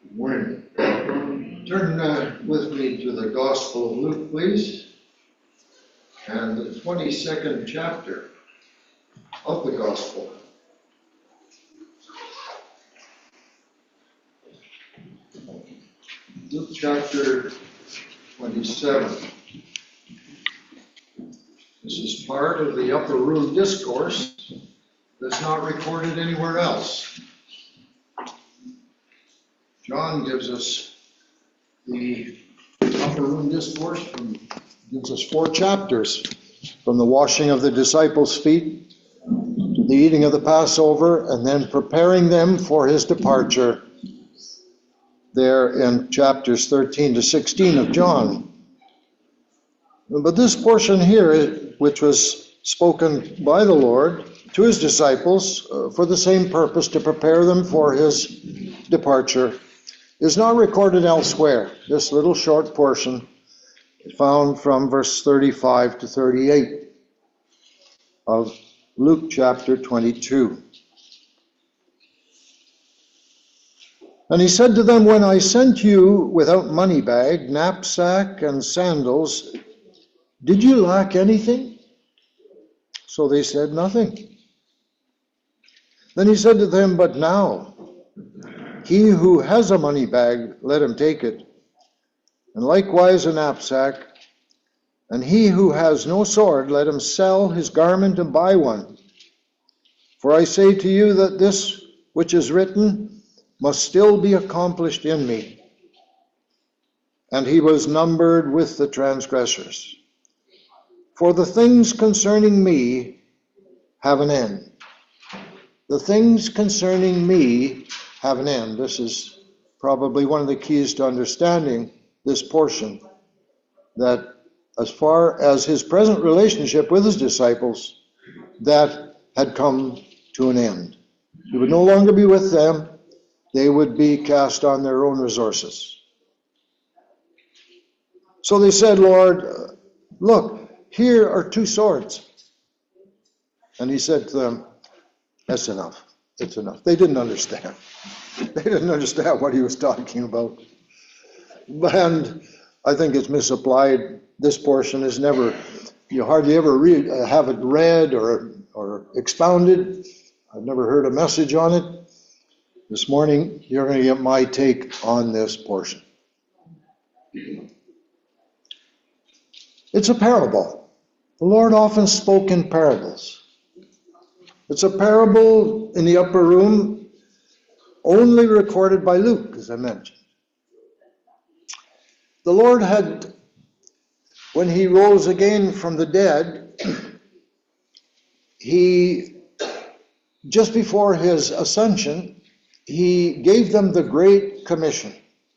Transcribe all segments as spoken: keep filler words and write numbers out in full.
Morning. Turn uh, with me to the Gospel of Luke, please, and the twenty-second chapter of the Gospel. Luke chapter twenty-seven. This is part of the Upper Room Discourse that's not recorded anywhere else. John gives us the Upper Room Discourse, from, gives us four chapters, from the washing of the disciples' feet to the eating of the Passover, and then preparing them for his departure, there in chapters thirteen to sixteen of John. But this portion here, which was spoken by the Lord to his disciples uh, for the same purpose, to prepare them for his departure, is not recorded elsewhere. This little short portion is found from verse thirty-five to thirty-eight of Luke chapter twenty-two. And he said to them, "When I sent you without money bag, knapsack, and sandals, did you lack anything?" So they said, "Nothing." Then he said to them, "But now, he who has a money bag, let him take it, and likewise a knapsack. And he who has no sword, let him sell his garment and buy one. For I say to you that this which is written must still be accomplished in me." And he was numbered with the transgressors. For the things concerning me have an end. The things concerning me have an end. This is probably one of the keys to understanding this portion, that as far as his present relationship with his disciples, that had come to an end. He would no longer be with them. They would be cast on their own resources. So they said, "Lord, look, here are two swords." And he said to them, "That's enough. It's enough." They didn't understand. They didn't understand what he was talking about. And I think it's misapplied. This portion is never, you hardly ever read, uh, have it read or, or expounded. I've never heard a message on it. This morning, you're going to get my take on this portion. It's a parable. The Lord often spoke in parables. It's a parable in the upper room, only recorded by Luke, as I mentioned. The Lord had, when he rose again from the dead, he, just before his ascension, he gave them the Great Commission.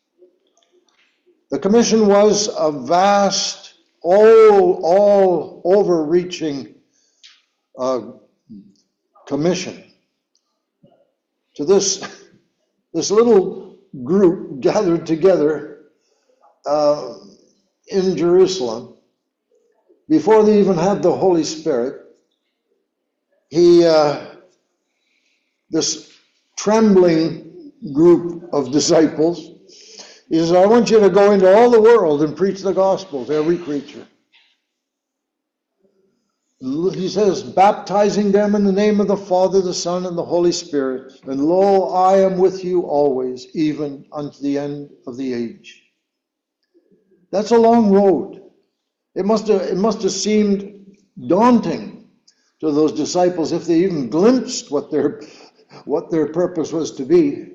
The commission was a vast, all, all overreaching uh, commission to this, this little group gathered together uh, in Jerusalem. Before they even had the Holy Spirit, he, uh, this trembling group of disciples, he says, "I want you to go into all the world and preach the gospel to every creature." He says, "Baptizing them in the name of the Father, the Son, and the Holy Spirit. And lo, I am with you always, even unto the end of the age." That's a long road. It must have, it must have seemed daunting to those disciples if they even glimpsed what their, what their purpose was to be.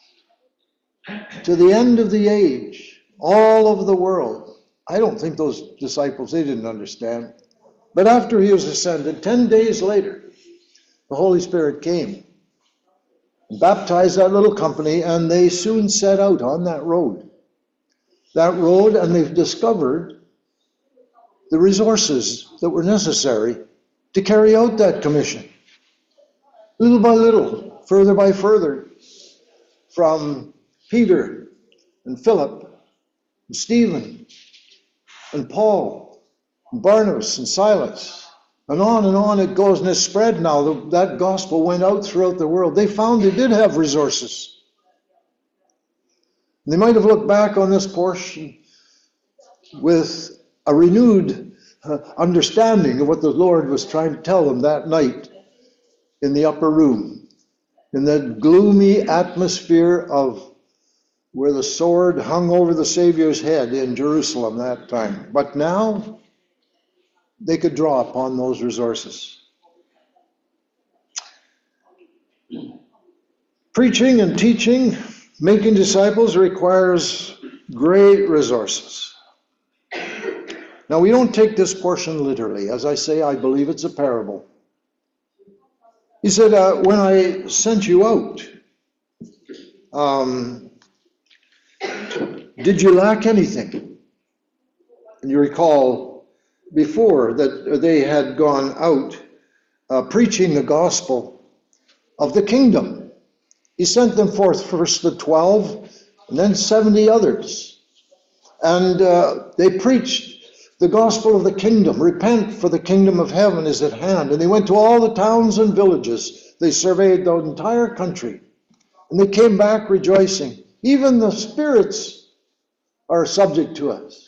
To the end of the age, all over the world. I don't think those disciples, they didn't understand. But after he was ascended, ten days later, the Holy Spirit came and baptized that little company, and they soon set out on that road. That road, and they've discovered the resources that were necessary to carry out that commission. Little by little, further by further, from Peter and Philip and Stephen and Paul and Barnabas and Silas, and on and on it goes, and it's spread now. That gospel went out throughout the world. They found they did have resources. They might have looked back on this portion with a renewed uh, understanding of what the Lord was trying to tell them that night in the upper room, in that gloomy atmosphere of where the sword hung over the Savior's head in Jerusalem that time. But now they could draw upon those resources. Preaching and teaching, making disciples requires great resources. Now, we don't take this portion literally. As I say, I believe it's a parable. He said, uh, when I sent you out, um, did you lack anything? And you recall before that they had gone out uh, preaching the gospel of the kingdom. He sent them forth, first the twelve, and then seventy others. And uh, they preached the gospel of the kingdom. Repent, for the kingdom of heaven is at hand. And they went to all the towns and villages. They surveyed the entire country. And they came back rejoicing. Even the spirits are subject to us.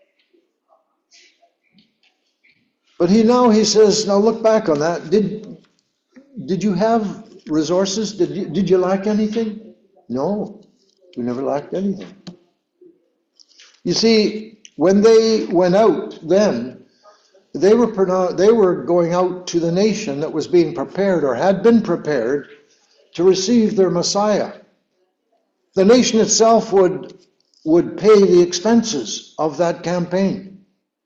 But he now, he says, now look back on that. Did, did you have resources? Did you, did you lack anything? No, we never lacked anything. You see, when they went out then, they were, pronou- they were going out to the nation that was being prepared or had been prepared to receive their Messiah. The nation itself would, would pay the expenses of that campaign.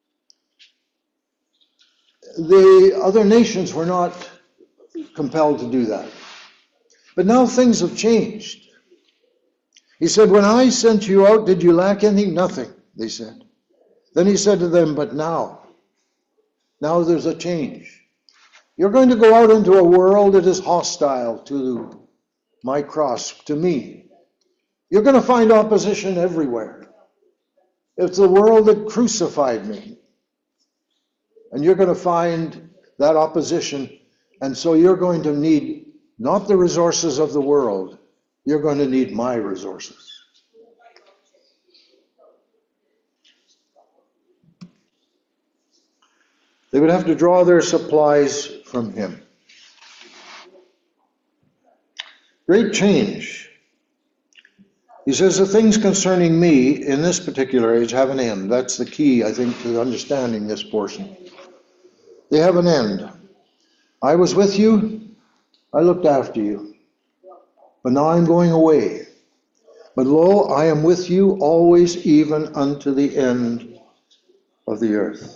The other nations were not compelled to do that. But now things have changed. He said, when I sent you out, did you lack anything? Nothing, they said. Then he said to them, but now, now there's a change. You're going to go out into a world that is hostile to my cross, to me. You're going to find opposition everywhere. It's the world that crucified me. And you're going to find that opposition. And so you're going to need not the resources of the world. You're going to need my resources. They would have to draw their supplies from him. Great change. He says the things concerning me in this particular age have an end. That's the key, I think, to understanding this portion. They have an end. I was with you. I looked after you. But now I'm going away. But lo, I am with you always, even unto the end of the earth.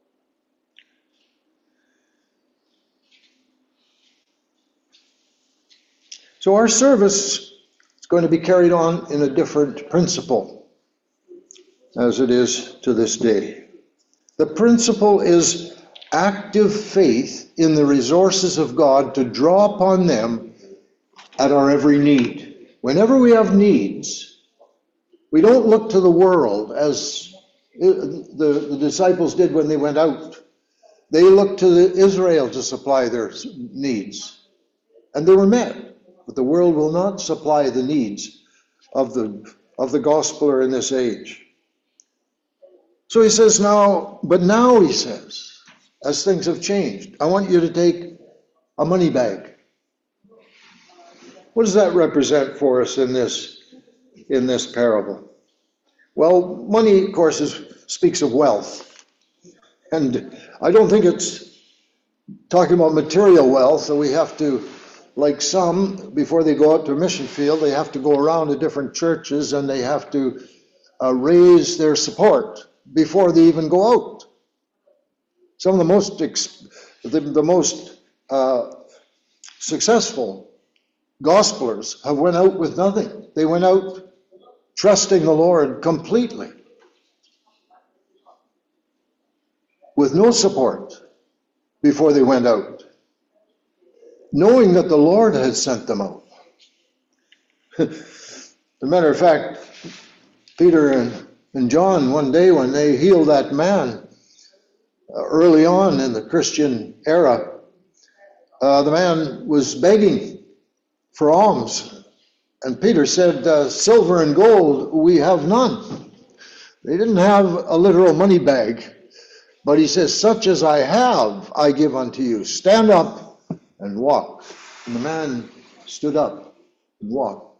So our service is going to be carried on in a different principle, as it is to this day. The principle is active faith in the resources of God to draw upon them at our every need. Whenever we have needs, we don't look to the world as the, the disciples did when they went out. They looked to the Israel to supply their needs, and they were met. But the world will not supply the needs of the, of the gospeler in this age. So he says now, but now he says, as things have changed, I want you to take a money bag. What does that represent for us in this, in this parable? Well, money, of course, is, speaks of wealth. And I don't think it's talking about material wealth, so we have to, like some, before they go out to a mission field, they have to go around to different churches and they have to uh, raise their support before they even go out. Some of the most ex- the, the most uh, successful gospelers have went out with nothing. They went out trusting the Lord completely, with no support before they went out, knowing that the Lord had sent them out. As a matter of fact, Peter and, and John, one day when they healed that man, uh, early on in the Christian era, uh, the man was begging for alms. And Peter said, uh, silver and gold we have none. They didn't have a literal money bag, but he says, such as I have, I give unto you. Stand up and walk. And the man stood up and walked.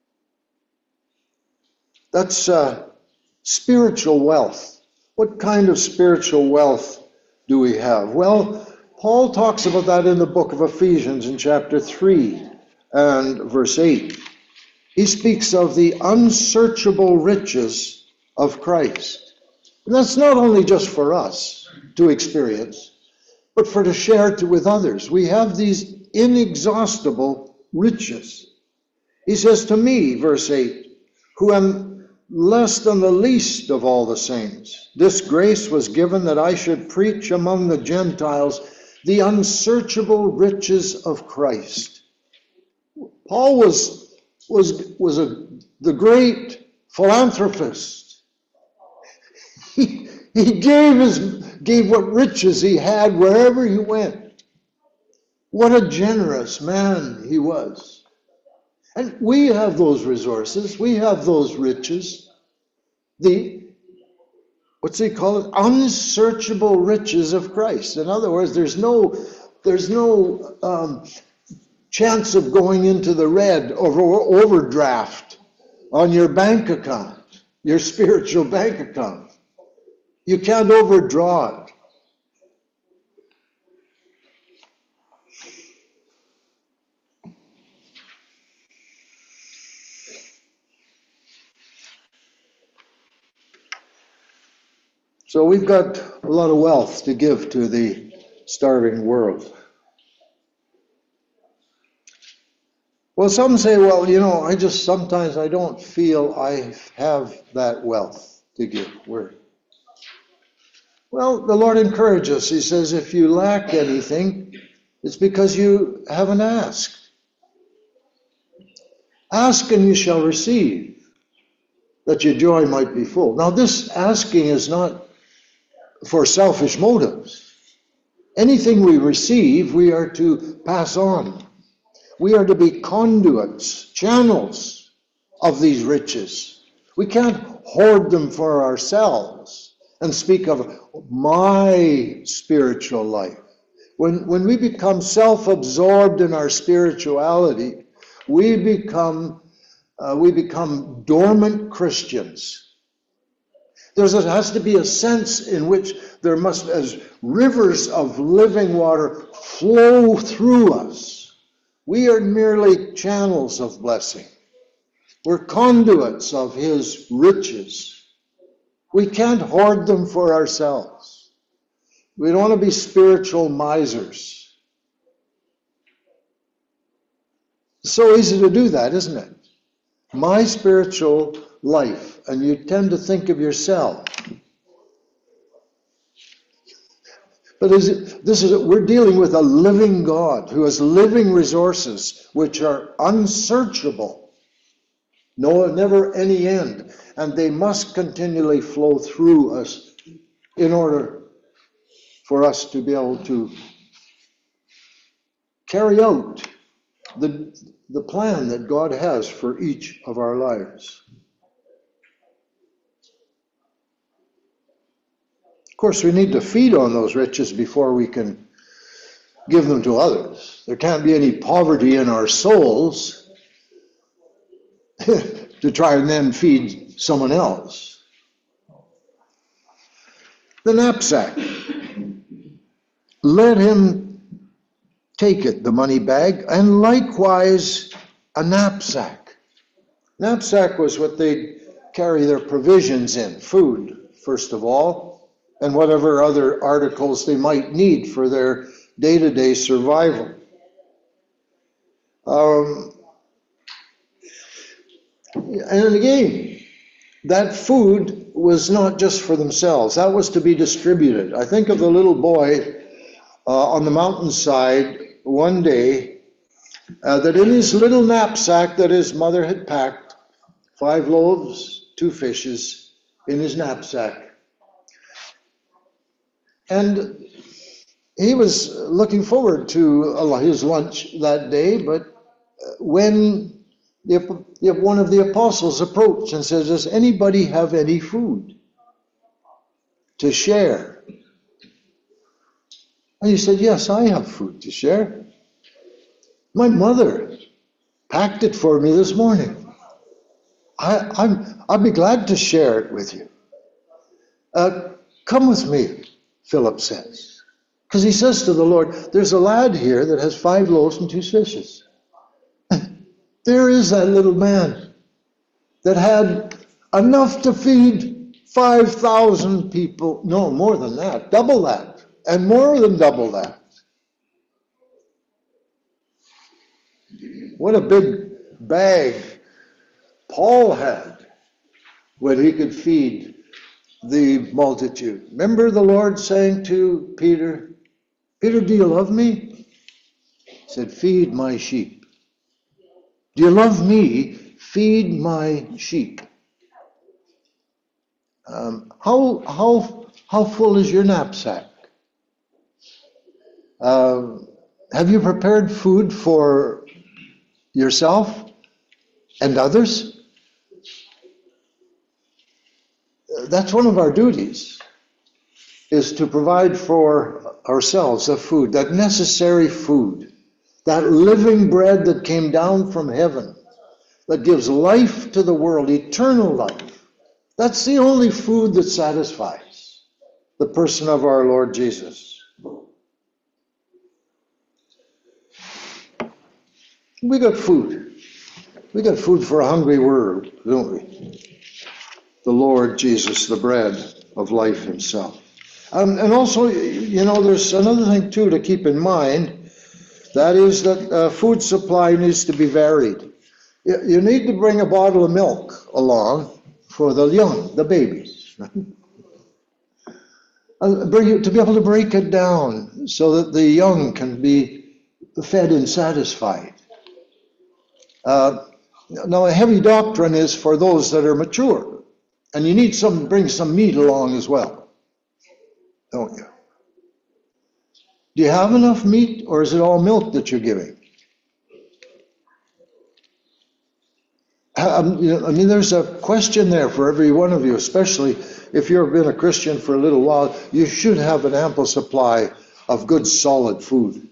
That's uh, spiritual wealth. What kind of spiritual wealth do we have? Well, Paul talks about that in the book of Ephesians in chapter three and verse eight. He speaks of the unsearchable riches of Christ. And that's not only just for us to experience, but for to share to, with others. We have these inexhaustible riches. He says to me, verse eight, who am less than the least of all the saints, this grace was given that I should preach among the Gentiles the unsearchable riches of Christ. Paul was was was a the great philanthropist. He, he gave his gave what riches he had wherever he went. What a generous man he was. And we have those resources, we have those riches. The what's he call it? Unsearchable riches of Christ. In other words, there's no there's no um, chance of going into the red or overdraft on your bank account, your spiritual bank account. You can't overdraw it. So we've got a lot of wealth to give to the starving world. Well, some say, well, you know, I just sometimes I don't feel I have that wealth to give. Where? Well, the Lord encourages us. He says, if you lack anything, it's because you haven't asked. Ask and you shall receive, that your joy might be full. Now, this asking is not for selfish motives. Anything we receive, we are to pass on. We are to be conduits, channels of these riches. We can't hoard them for ourselves and speak of my spiritual life. When, when we become self-absorbed in our spirituality, we become, uh, we become dormant Christians. There has to be a sense in which there must, as rivers of living water flow through us. We are merely channels of blessing. We're conduits of his riches. We can't hoard them for ourselves. We don't want to be spiritual misers. It's so easy to do that, isn't it? My spiritual life, and you tend to think of yourself. But is it, this is we're dealing with a living God who has living resources which are unsearchable, no, never any end, and they must continually flow through us in order for us to be able to carry out the, the plan that God has for each of our lives. Of course, we need to feed on those riches before we can give them to others. There can't be any poverty in our souls to try and then feed someone else. The knapsack. Let him take it, the money bag, and likewise a knapsack. Knapsack was what they carry their provisions in, food, first of all, and whatever other articles they might need for their day-to-day survival. Um, and again, that food was not just for themselves. That was to be distributed. I think of the little boy uh, on the mountainside one day uh, that in his little knapsack that his mother had packed, five loaves, two fishes in his knapsack. And he was looking forward to his lunch that day, but when the, the, one of the apostles approached and says, does anybody have any food to share? And he said, yes, I have food to share. My mother packed it for me this morning. I, I'm, I'd be glad to share it with you. Uh, come with me, Philip says. Because he says to the Lord, there's a lad here that has five loaves and two fishes. There is that little man that had enough to feed five thousand people. No, more than that, double that, and more than double that. What a big bag Paul had when he could feed the multitude. Remember the Lord saying to Peter, Peter, do you love me? He said, feed my sheep. Do you love me? Feed my sheep. Um, how, how, how full is your knapsack? Uh, have you prepared food for yourself and others? That's one of our duties, is to provide for ourselves the food, that necessary food, that living bread that came down from heaven, that gives life to the world, eternal life. That's the only food that satisfies the person of our Lord Jesus. We got food. We got food for a hungry world, don't we? The Lord Jesus, the bread of life himself. Um, and also, you know, there's another thing, too, to keep in mind. That is that uh, food supply needs to be varied. You, you need to bring a bottle of milk along for the young, the babies. uh, bring, to be able to break it down so that the young can be fed and satisfied. Uh, now, a heavy doctrine is for those that are mature. And you need some, bring some meat along as well, don't you? Do you have enough meat, or is it all milk that you're giving? Um, you know, I mean, there's a question there for every one of you, especially if you've been a Christian for a little while. You should have an ample supply of good, solid food.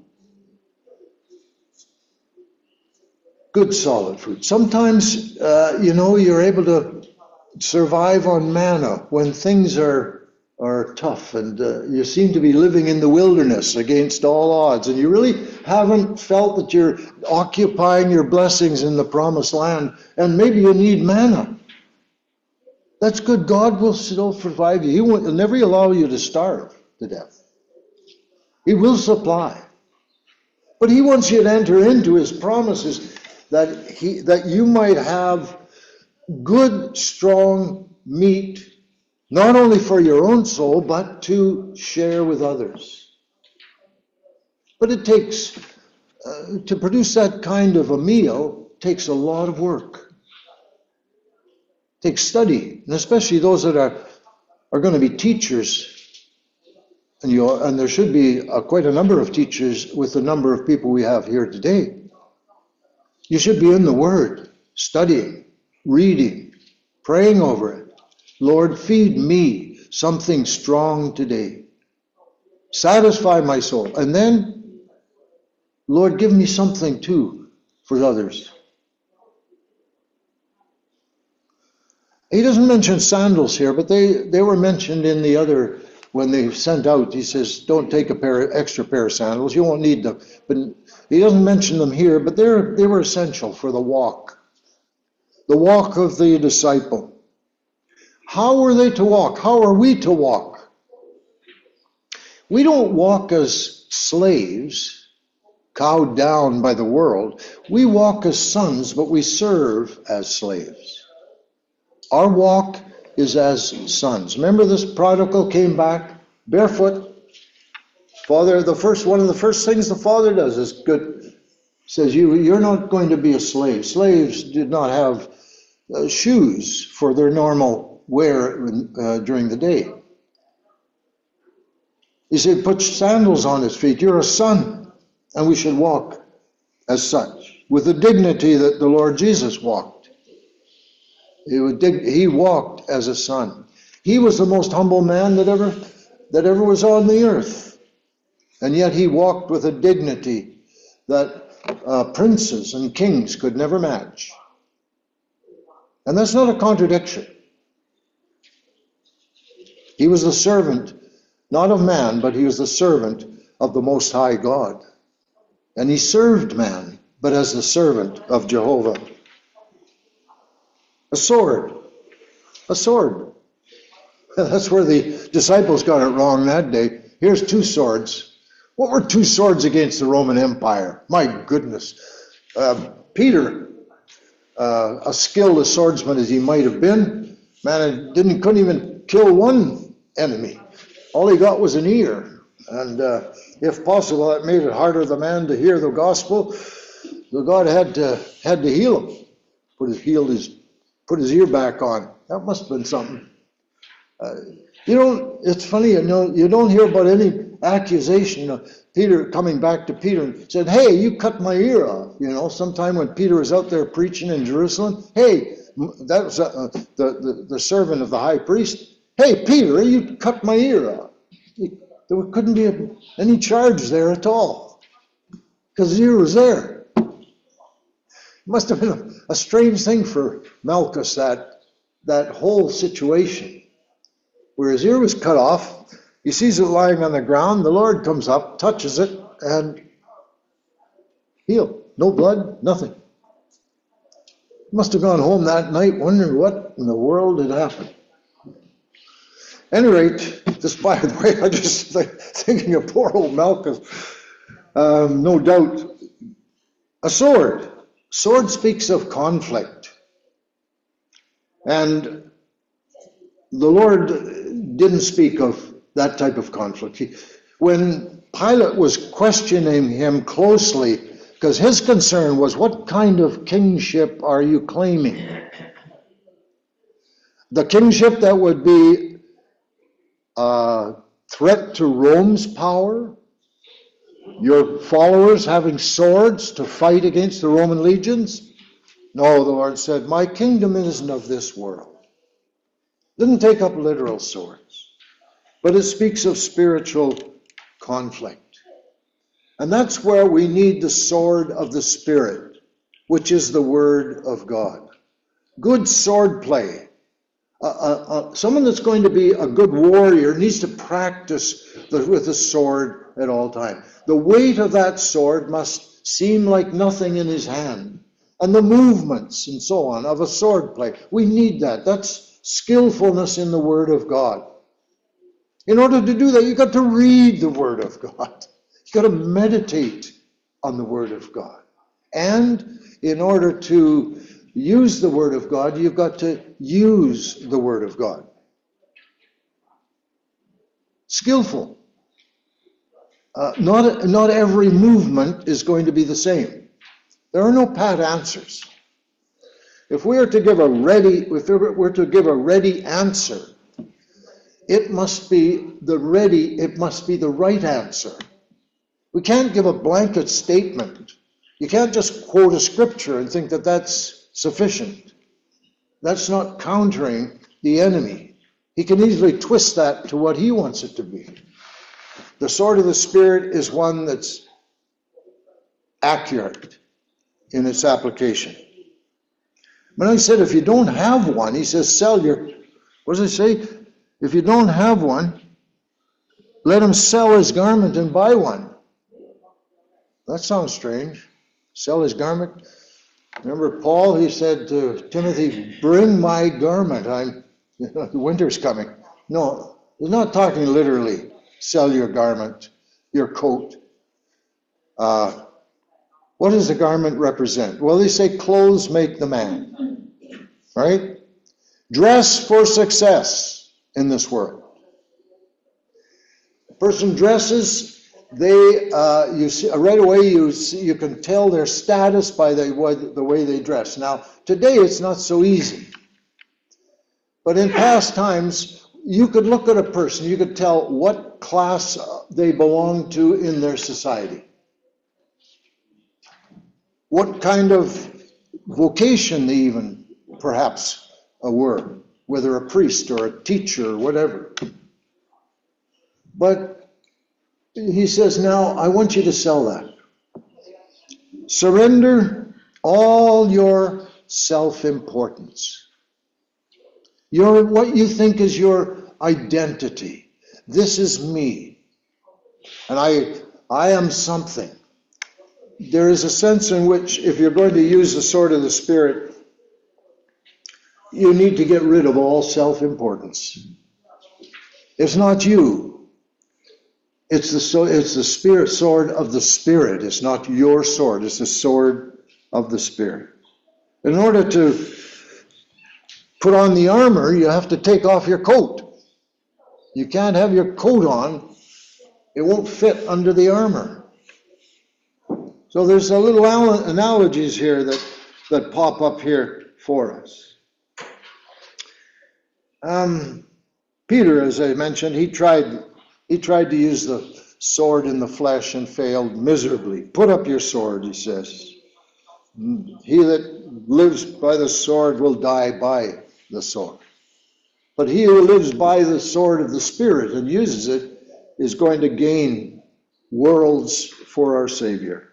Good, solid food. Sometimes, uh, you know, you're able to survive on manna when things are are tough and uh, you seem to be living in the wilderness against all odds, and you really haven't felt that you're occupying your blessings in the promised land, and maybe you need manna. That's good. God will still provide you. He will he'll never allow you to starve to death. He will supply. But he wants you to enter into his promises that he that you might have good, strong meat, not only for your own soul, but to share with others. But it takes, uh, to produce that kind of a meal, takes a lot of work. It takes study, and especially those that are, are going to be teachers. And, you, and there should be uh, quite a number of teachers with the number of people we have here today. You should be in the Word, studying, reading, praying over it. Lord, feed me something strong today. Satisfy my soul. And then, Lord, give me something too for others. He doesn't mention sandals here, but they, they were mentioned in the other, when they sent out. He says, don't take a pair extra pair of sandals. You won't need them. But he doesn't mention them here, but they're, they were essential for the walk. The walk of the disciple. How are they to walk? How are we to walk? We don't walk as slaves, cowed down by the world. We walk as sons, but we serve as slaves. Our walk is as sons. Remember, this prodigal came back barefoot. Father, the first one of the first things the father does is good. Says, you, you're not going to be a slave. Slaves did not have uh, shoes for their normal wear uh, during the day. He said, put sandals on his feet. You're a son, and we should walk as such. with the dignity that the Lord Jesus walked. He, would dig, he walked as a son. He was the most humble man that ever, that ever was on the earth. And yet he walked with a dignity that uh, princes and kings could never match. And that's not a contradiction. He was the servant, not of man, but he was the servant of the Most High God. And he served man, but as the servant of Jehovah. A sword. A sword. That's where the disciples got it wrong that day. Here's two swords. What were two swords against the Roman Empire? My goodness. Uh, Peter, uh, a skilled swordsman as he might have been, man, didn't couldn't even kill one enemy. All he got was an ear. And uh, if possible, that made it harder for the man to hear the gospel. So God had to had to heal him. Put his healed his put his ear back on. That must have been something. Uh, you don't. It's funny. You know. You don't hear about any accusation. You know, Peter coming back to Peter and said, "Hey, you cut my ear off." You know, sometime when Peter was out there preaching in Jerusalem. Hey, that was uh, the, the the servant of the high priest. Hey, Peter, you cut my ear off. There couldn't be a, any charge there at all because his ear was there. It must have been a, a strange thing for Malchus, that that whole situation where his ear was cut off. He sees it lying on the ground. The Lord comes up, touches it, and healed. No blood, nothing. He must have gone home that night wondering what in the world had happened. At any rate, just by the way, I just think, thinking of poor old Malchus. Um, no doubt, a sword. Sword speaks of conflict. And the Lord didn't speak of that type of conflict. He, when Pilate was questioning him closely, because his concern was, what kind of kingship are you claiming? The kingship that would be a threat to Rome's power? Your followers having swords to fight against the Roman legions? No, the Lord said, my kingdom isn't of this world. Didn't take up literal swords, but it speaks of spiritual conflict. And that's where we need the sword of the Spirit, which is the Word of God. Good sword play. Uh, uh, uh, someone that's going to be a good warrior needs to practice the, with the sword at all times. The weight of that sword must seem like nothing in his hand. And the movements and so on of a sword play. We need that. That's skillfulness in the Word of God. In order to do that, you've got to read the Word of God. You've got to meditate on the Word of God. And in order to use the Word of God, you've got to use the Word of God. Skillful. Uh, not, not every movement is going to be the same. There are no pat answers. If we are to give a ready, if we're to give a ready answer, it must be the ready, it must be the right answer. We can't give a blanket statement. You can't just quote a scripture and think that that's sufficient. That's not countering the enemy. He can easily twist that to what he wants it to be. The sword of the Spirit is one that's accurate in its application. When I said if you don't have one, he says sell your, what does it say? If you don't have one, let him sell his garment and buy one. That sounds strange. Sell his garment. Remember Paul, he said to Timothy, bring my garment. I'm, you know, the winter's coming. No, he's not talking literally. Sell your garment, your coat. Uh, what does the garment represent? Well, they say clothes make the man, right? Dress for success in this world. A person dresses, they uh, you see right away. You see, you can tell their status by the way, the way they dress. Now, today it's not so easy, but in past times, you could look at a person, you could tell what class they belong to in their society. what kind of vocation they even perhaps were, whether a priest or a teacher or whatever. But he says, now I want you to sell that. Surrender all your self-importance. Your, what you think is your identity. This is me. And I, I am something. There is a sense in which if you're going to use the sword of the Spirit, you need to get rid of all self-importance. It's not you. It's the, so, it's the Spirit sword of the Spirit. It's not your sword. It's the sword of the Spirit. In order to put on the armor, you have to take off your coat. You can't have your coat on. It won't fit under the armor. So there's a little analogies here that, that pop up here for us. Um, Peter, as I mentioned, he tried, he tried to use the sword in the flesh and failed miserably. Put up your sword, he says. He that lives by the sword will die by the sword. But he who lives by the sword of the Spirit and uses it is going to gain worlds for our Savior.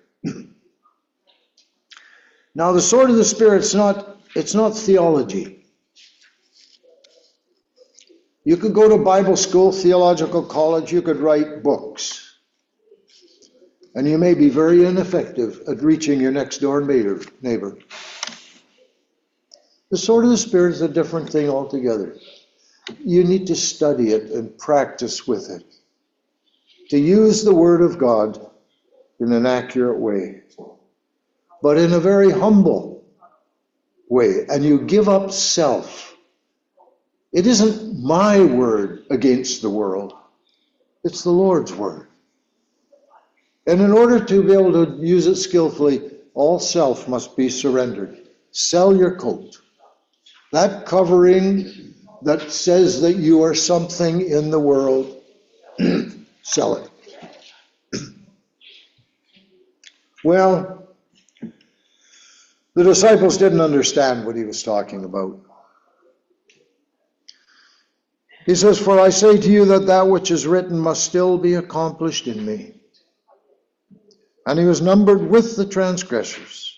Now, the sword of the Spirit's not, it's not theology. You could go to Bible school, theological college, you could write books. And you may be very ineffective at reaching your next door neighbor. The sword of the Spirit is a different thing altogether. You need to study it and practice with it. To use the Word of God in an accurate way, but in a very humble way. And you give up self. It isn't my word against the world. It's the Lord's word. And in order to be able to use it skillfully, all self must be surrendered. Sell your coat. That covering that says that you are something in the world, sell it. Well, the disciples didn't understand what he was talking about. He says, for I say to you that that which is written must still be accomplished in me. And he was numbered with the transgressors.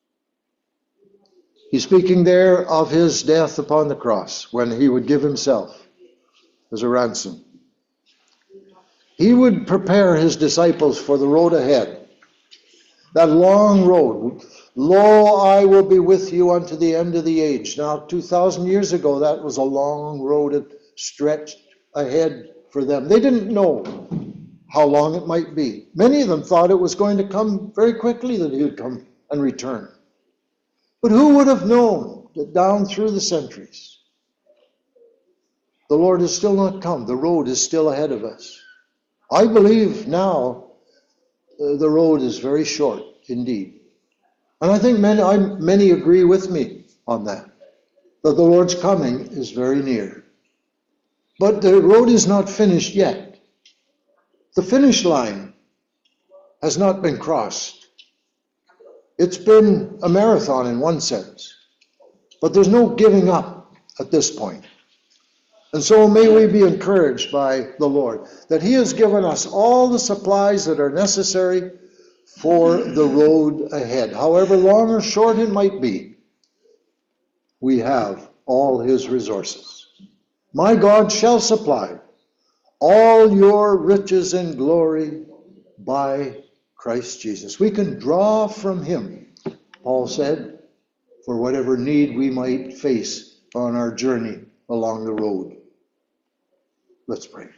He's speaking there of his death upon the cross, when he would give himself as a ransom. He would prepare his disciples for the road ahead. That long road. Lo, I will be with you unto the end of the age. Now, two thousand years ago, that was a long road that stretched ahead for them. They didn't know how long it might be. Many of them thought it was going to come very quickly, that he would come and return. But who would have known that down through the centuries, the Lord has still not come. The road is still ahead of us. I believe now uh, the road is very short indeed. And I think many, I, many agree with me on that, that the Lord's coming is very near. But the road is not finished yet. The finish line has not been crossed. It's been a marathon in one sense, but there's no giving up at this point. And so may we be encouraged by the Lord that he has given us all the supplies that are necessary for the road ahead. However long or short it might be, we have all his resources. My God shall supply all your riches and glory by Christ Jesus. We can draw from him, Paul said, for whatever need we might face on our journey along the road. Let's pray.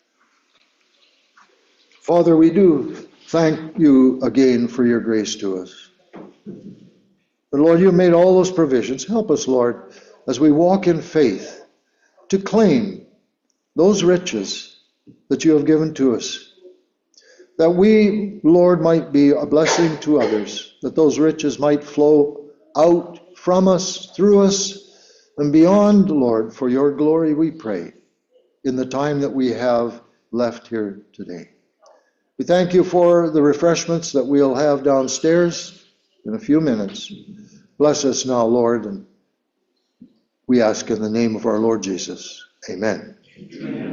Father, we do thank you again for your grace to us. But Lord, you made all those provisions. Help us, Lord, as we walk in faith, to claim those riches that you have given to us, that we, Lord, might be a blessing to others, that those riches might flow out from us, through us, and beyond, Lord, for your glory we pray, in the time that we have left here today. We thank you for the refreshments that we'll have downstairs. in a few minutes. Bless us now, Lord, and we ask in the name of our Lord Jesus. Amen. Amen.